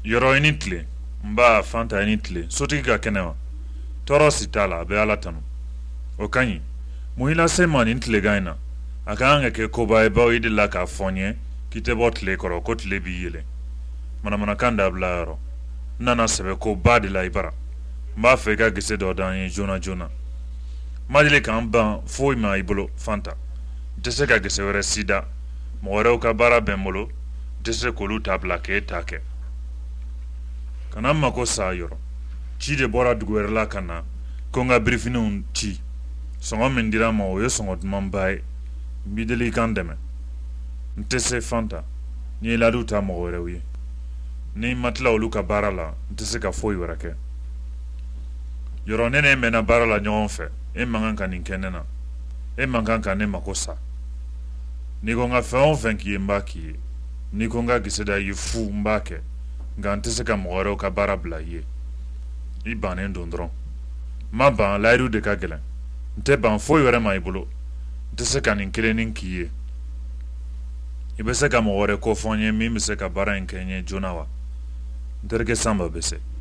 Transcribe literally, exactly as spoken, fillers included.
Yoro initle, mba fanta initle, soti ga kenewa. Toro sitala be alatanu. Okanyi, muhila sema initle gaina. Akaanga ke koba eba idi la ka fonye, kite botle koro kotle biyele. Mana mana kanda blaro. Nana sebe ko badi la ibara. Mba feka gise do danye jona jona. Madile ka mba foi ma ibolo fanta. Dese ka gise were sida. Mwere uka bara bembolo. Dese kolu tabla ke take. Kana mako sa yoro. Chi de bora duguerla kana. Konga briefing un chi. Songo mendira ma oyo songo dmambaye. Mideli kandeme. Ntese fanta. Ni la duta mwere uye. Ni matla oluka bara la. Ntese ka foi werake. Yoro nene mena bara la nyonfe. E manganka ninkenena. E manganka ne makosa. Ni konga feon fenki mbaki. Ni konga giseda yifu mbake. Nga ntese ka mwere uka bara bla ye. I banen dondron. Ma ban lairu de kagelen. Nte ban foi were ma ibolo. Ntese ka ninkele ninkiye. Ibese ka mwere ko fonye mi mise ka bara nkenye jonawa. Nterke samba bese.